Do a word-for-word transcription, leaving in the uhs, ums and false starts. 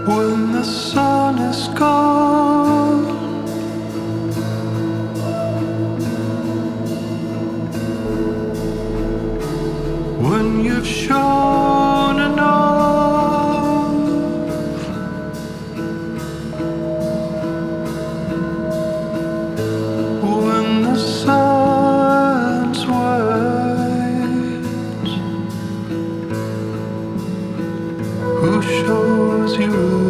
When the sun is gone, when you've shown enough, when the sun's waves, who shows you